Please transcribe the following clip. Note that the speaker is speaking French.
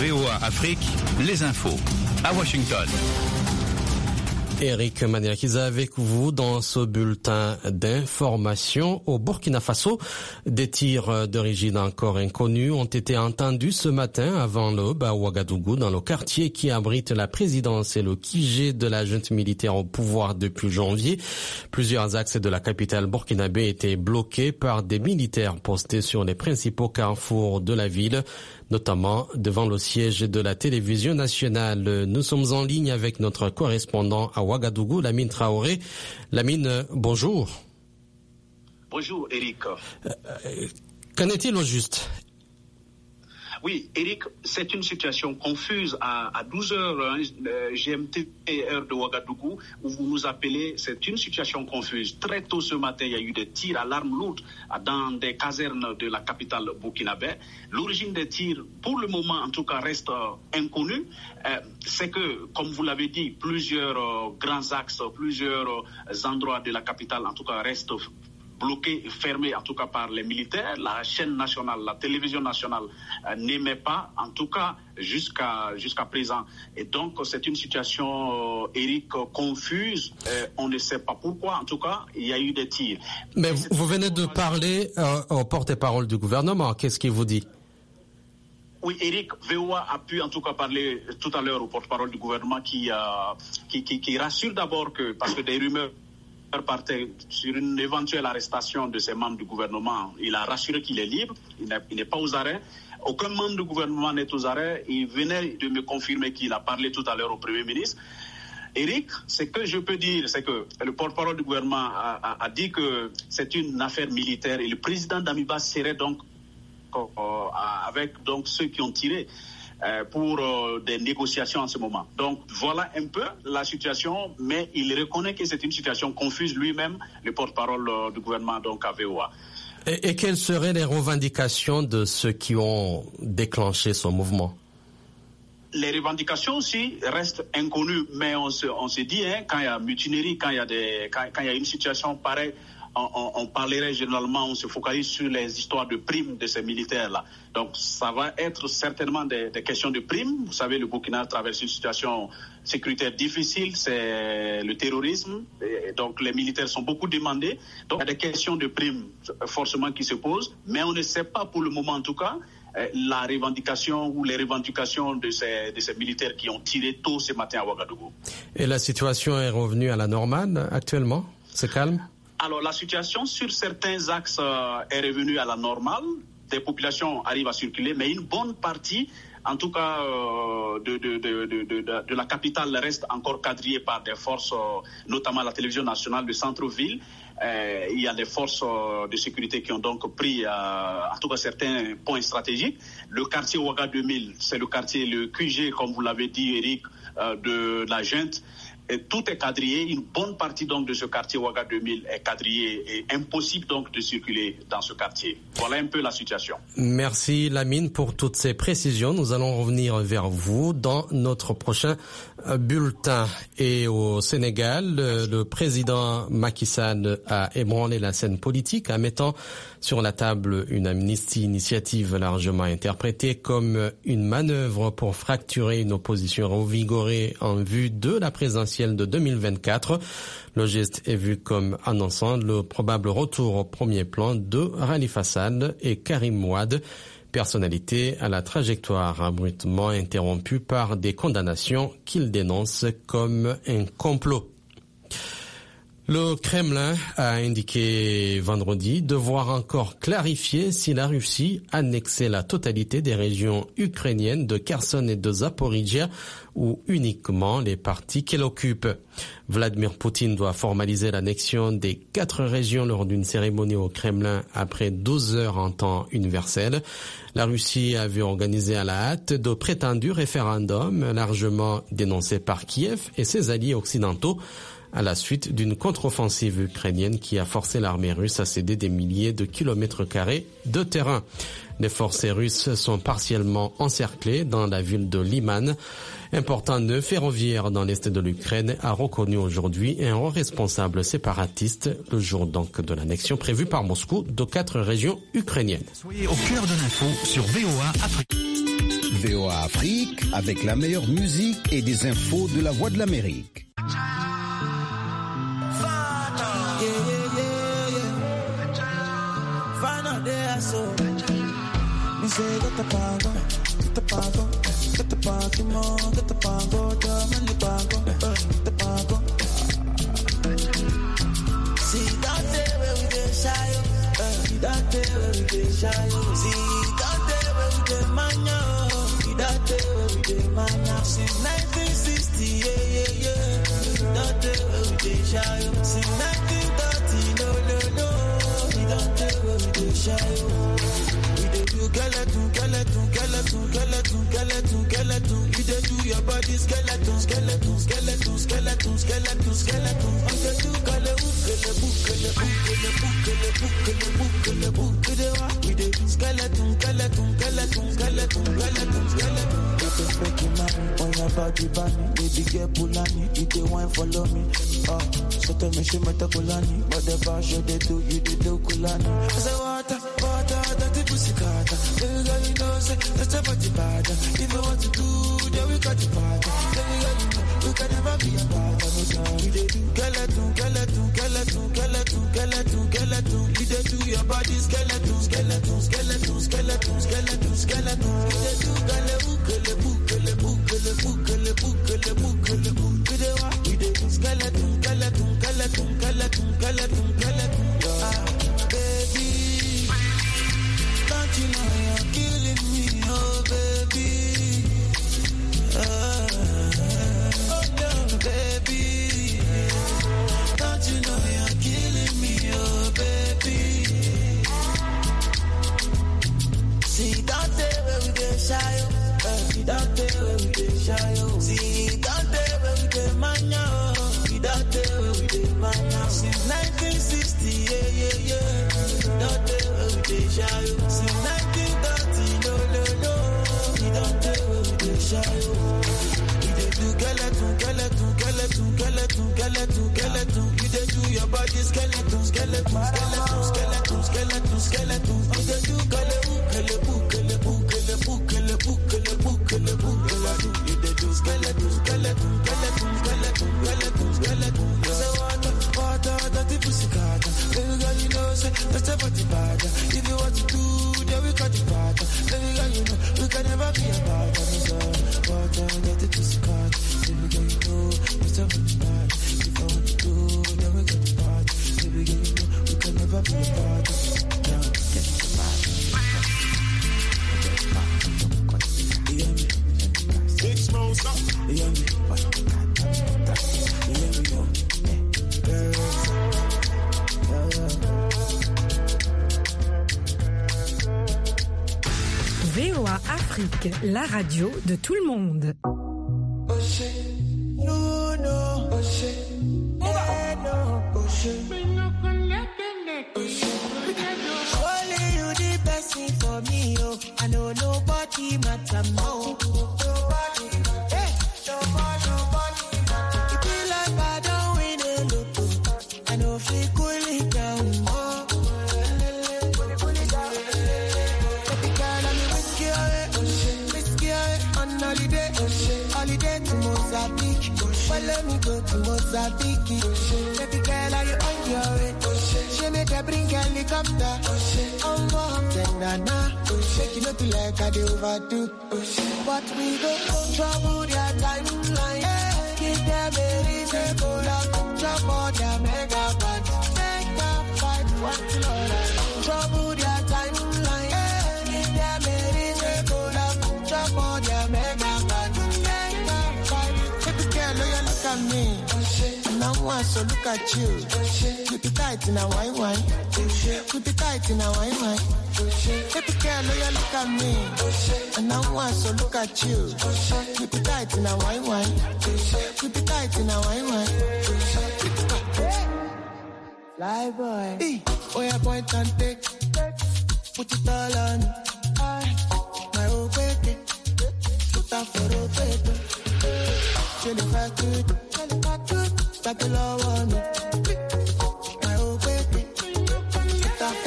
VOA Afrique, les infos. À Washington. Eric Maniakiza avec vous dans ce bulletin d'information. Au Burkina Faso, des tirs d'origine encore inconnue ont été entendus ce matin avant l'aube à Ouagadougou, dans le quartier qui abrite la présidence et le QG de la junte militaire au pouvoir depuis janvier. Plusieurs axes de la capitale burkinabé étaient bloqués par des militaires postés sur les principaux carrefours de la ville, notamment devant le siège de la télévision nationale. Nous sommes en ligne avec notre correspondant à Ouagadougou, Lamine Traoré. Lamine, bonjour. Bonjour Eric. Qu'en est-il au juste? Oui, Eric, c'est une situation confuse à 12h GMT et heure de Ouagadougou, où vous nous appelez. C'est une situation confuse. Très tôt ce matin, il y a eu des tirs à l'arme lourde dans des casernes de la capitale burkinabé. L'origine des tirs, pour le moment en tout cas, reste inconnue. C'est que, comme vous l'avez dit, plusieurs grands axes, plusieurs endroits de la capitale en tout cas restent bloqué, fermé en tout cas par les militaires. La chaîne nationale, la télévision nationale n'émet pas, en tout cas jusqu'à présent. Et donc c'est une situation, Eric, confuse. On ne sait pas pourquoi, en tout cas, il y a eu des tirs. Mais vous venez de parler au porte-parole du gouvernement. Qu'est-ce qu'il vous dit? Oui, Eric, VOA a pu en tout cas parler tout à l'heure au porte-parole du gouvernement qui rassure d'abord que, parce que des rumeurs partait sur une éventuelle arrestation de ces membres du gouvernement. Il a rassuré qu'il est libre, il n'est pas aux arrêts. Aucun membre du gouvernement n'est aux arrêts. Il venait de me confirmer qu'il a parlé tout à l'heure au Premier ministre. Eric, ce que je peux dire, c'est que le porte-parole du gouvernement a dit que c'est une affaire militaire et le président d'Amiba serait donc avec donc ceux qui ont tiré pour des négociations en ce moment. Donc voilà un peu la situation, mais il reconnaît que c'est une situation confuse lui-même, le porte-parole du gouvernement donc à VOA. Et quelles seraient les revendications de ceux qui ont déclenché ce mouvement? Les revendications aussi restent inconnues, mais on se dit, quand il y a mutinerie, quand il y a une situation pareille, on parlerait généralement, on se focalise sur les histoires de primes de ces militaires-là. Donc ça va être certainement des questions de primes. Vous savez, le Burkina traverse une situation sécuritaire difficile, c'est le terrorisme. Et donc les militaires sont beaucoup demandés. Donc il y a des questions de primes forcément qui se posent, mais on ne sait pas pour le moment en tout cas la revendication ou les revendications de ces militaires qui ont tiré tôt ce matin à Ouagadougou. Et la situation est revenue à la normale actuellement? C'est calme? Alors la situation sur certains axes est revenue à la normale. Des populations arrivent à circuler, mais une bonne partie, en tout cas de la capitale, reste encore quadrillée par des forces, notamment la télévision nationale de centre-ville. Il y a des forces de sécurité qui ont donc pris en tout cas certains points stratégiques. Le quartier Ouaga 2000, c'est le quartier, le QG, comme vous l'avez dit Eric, de la junte. Et tout est quadrillé. Une bonne partie donc de ce quartier Ouaga 2000 est quadrillé et impossible donc de circuler dans ce quartier. Voilà un peu la situation. Merci Lamine pour toutes ces précisions. Nous allons revenir vers vous dans notre prochain bulletin. Et au Sénégal, le président Macky Sall a ébranlé la scène politique en mettant sur la table une amnistie, initiative largement interprétée comme une manœuvre pour fracturer une opposition revigorée en vue de la présidentielle de 2024. Le geste est vu comme annonçant le probable retour au premier plan de Khalifa Sall et Karim Wade, personnalité à la trajectoire abruptement interrompue par des condamnations qu'il dénonce comme un complot. Le Kremlin a indiqué vendredi devoir encore clarifier si la Russie annexait la totalité des régions ukrainiennes de Kherson et de Zaporizhia ou uniquement les parties qu'elle occupe. Vladimir Poutine doit formaliser l'annexion des 4 régions lors d'une cérémonie au Kremlin après 12 heures en temps universel. La Russie avait organisé à la hâte de prétendus référendums largement dénoncés par Kiev et ses alliés occidentaux à la suite d'une contre-offensive ukrainienne qui a forcé l'armée russe à céder des milliers de kilomètres carrés de terrain. Les forces russes sont partiellement encerclées dans la ville de Liman. Important nœud ferroviaire dans l'est de l'Ukraine a reconnu aujourd'hui un responsable séparatiste le jour donc de l'annexion prévue par Moscou de 4 régions ukrainiennes. Soyez au cœur de l'info sur VOA Afrique. VOA Afrique, avec la meilleure musique et des infos de la Voix de l'Amérique. Since 1960, don't tell where we dey shy. Since 1930, no. We don't tell where we dey shy. We dey do skeleton. You dey do your body skeleton. We dey do We dey do skeleton. Breaking man on your body bunny, baby get pulani, you dey wine follow me. So tell me she met a kulani, but the bash you they do kulani. I say water, dirty pussy carter. Baby girl you know say that's a body bad. If you want to do, then we got the party. Baby girl you know we can never be apart. We dey do skeleton. You dey do your body skeleton. You dey do baby, don't you know you're killing me, oh baby, oh no, baby, don't you know you're killing me, oh baby. See, don't tell where we dey shy, don't tell where we dey shy, see, don't tell where we dey mania, don't tell where we dey mania. Since 1960, don't tell where we dey shy. Since 1930, no. We don't tell where we dey shy. We dey do skeleton. You dey do your body skeleton. You dey do water, dirty pussy carter. Baby girl, you know, say, that's a body bad. If you want to do, then we got the party. Baby girl, you know, we can never be apart. Water, dirty pussy carter. Baby girl, you know, that's a body bad. If I want to do, then we got the party. Baby girl, you know, we can never be apart. Big smoke, stop. VOA Afrique, la radio de tout le monde. Only you the best thing for me, oh. I know nobody matter more. Nobody matter. It be like I don't win a lotto. I know if we cool it down more. Pull it down. Baby girl, I'm whiskey away, on holiday to Mozambique. Follow me go to Mozambique. Baby girl, are you on your way? She make a bring helicopter. Make you not be like I do overdo. But we go trouble their timeline. Give them a reason to drop all their mega bands. Make them fight one another. Trouble their timeline. Give them a reason to drop all their mega bands. Make them fight. Baby girl, oh, you look at me. Now I so look at you. Keep it tight in a wine. Keep it tight in a wine. Baby girl, oh, you look at me. And now I so look at you. Keep it tight in a wine. Keep it tight in a wine. Fly boy. Hey, oh, yeah, point and take. Put it all on. My old baby. Put up for the paper. Jelly fat good. Like a love on me.